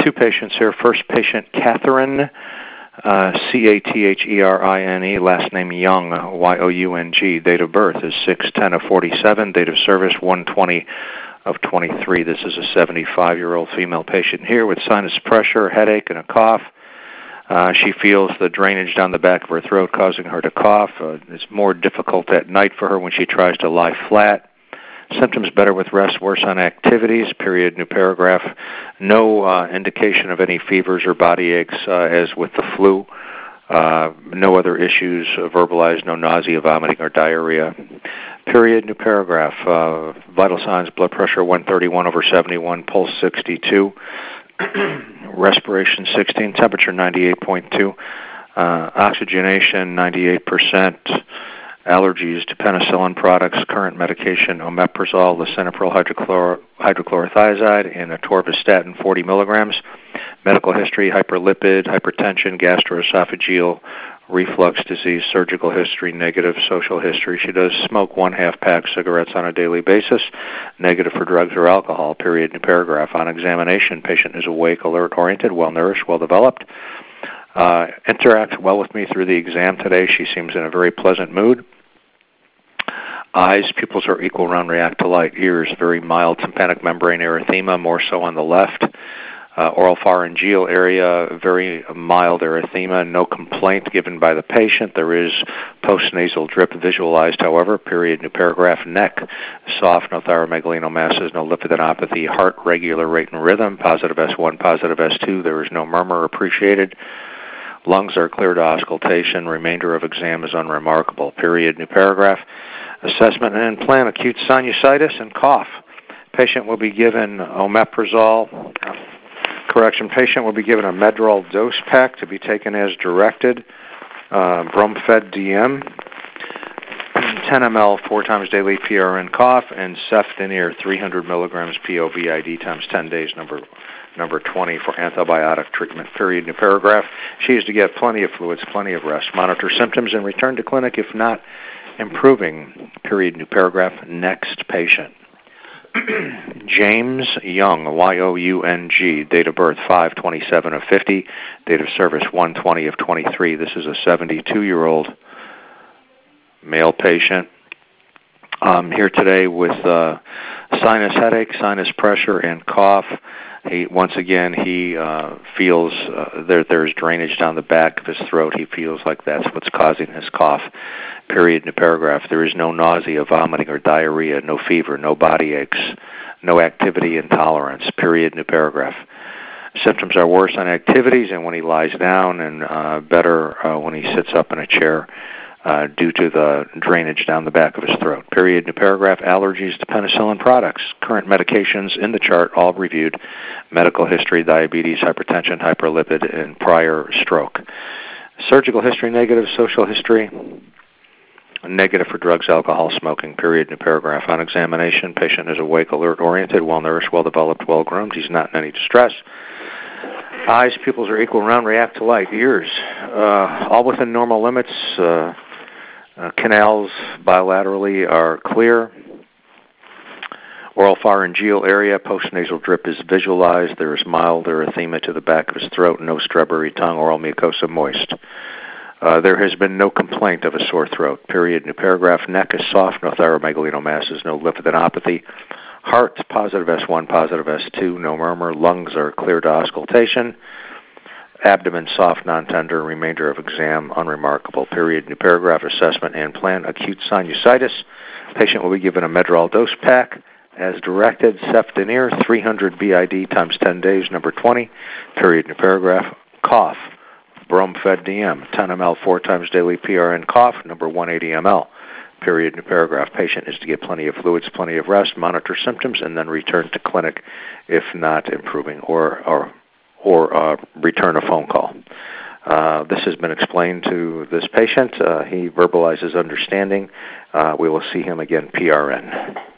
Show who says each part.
Speaker 1: two patients here. First patient, Catherine, Catherine, last name Young, Young. Date of birth is 6/10/47. Date of service 1/20/23. This is a 75-year-old female patient here with sinus pressure, headache, and a cough. She feels the drainage down the back of her throat causing her to cough. It's more difficult at night for her when she tries to lie flat. Symptoms better with rest, worse on activities, period, new paragraph. No indication of any fevers or body aches as with the flu. No other issues verbalized, no nausea, vomiting, or diarrhea. Period, new paragraph. Vital signs, blood pressure 131/71, pulse 62, respiration 16, temperature 98.2, oxygenation 98%, allergies to penicillin products, current medication, omeprazole, lisinopril hydrochlorothiazide, and atorvastatin 40 milligrams. Medical history, hyperlipid, hypertension, gastroesophageal reflux disease, surgical history, negative. Social history, she does smoke 1/2 pack cigarettes on a daily basis, negative for drugs or alcohol, period, new paragraph. On examination, patient is awake, alert, oriented, well-nourished, well-developed. Interacts well with me through the exam today. She seems in a very pleasant mood. Eyes, pupils are equal, round, react to light. Ears, very mild tympanic membrane erythema, more so on the left. Oral pharyngeal area, very mild erythema, no complaint given by the patient. There is postnasal drip visualized, however, period, new paragraph. Neck, soft, no thyromegalinomasses, no lipidinopathy. Heart, regular rate and rhythm, positive S1, positive S2. There is no murmur appreciated. Lungs are clear to auscultation. Remainder of exam is unremarkable, period, new paragraph. Assessment and plan, acute sinusitis and cough. Patient will be given omeprazole. Patient will be given a Medrol dose pack to be taken as directed. Bromfed DM, 10 ml 4 times daily, PRN cough, and Cefdinir 300 milligrams POVID times 10 days, number 20 for antibiotic treatment, period, new paragraph. She is to get plenty of fluids, plenty of rest, monitor symptoms, and return to clinic if not improving, period, new paragraph. Next patient. James Young, Young, date of birth 5/27/50, date of service 1/20/23. This is a 72-year-old male patient. Here today with sinus headache, sinus pressure, and cough. He feels there's drainage down the back of his throat. He feels like that's what's causing his cough. Period, new paragraph. There is no nausea, vomiting, or diarrhea, no fever, no body aches, no activity intolerance. Period, new paragraph. Symptoms are worse on activities and when he lies down, and better when he sits up in a chair due to the drainage down the back of his throat. Period, new paragraph. Allergies to penicillin products. Current medications in the chart, all reviewed. Medical history, diabetes, hypertension, hyperlipid, and prior stroke. Surgical history, negative. Social history, negative for drugs, alcohol, smoking, period, new paragraph. On examination, patient is awake, alert, oriented, well-nourished, well-developed, well-groomed. He's not in any distress. Eyes, pupils are equal, round, react to light. Ears, all within normal limits. Canals bilaterally are clear. Oral pharyngeal area, postnasal drip is visualized. There is mild erythema to the back of his throat, no strawberry tongue, oral mucosa moist. There has been no complaint of a sore throat, period, new paragraph. Neck is soft, no thyromegalinomasses, no lipidinopathy. Heart, positive S1, positive S2, no murmur. Lungs are clear to auscultation. Abdomen soft, non-tender. Remainder of exam unremarkable, period, new paragraph. Assessment and plan, acute sinusitis. Patient will be given a Medrol dose pack as directed. Cefdinir 300 BID times 10 days, number 20, period, new paragraph. Cough, Bromfed DM, 10 ml 4 times daily, PRN cough, number 180 ml, period, new paragraph. Patient is to get plenty of fluids, plenty of rest, monitor symptoms, and then return to clinic if not improving, or return a phone call. This has been explained to this patient. He verbalizes understanding. We will see him again, PRN.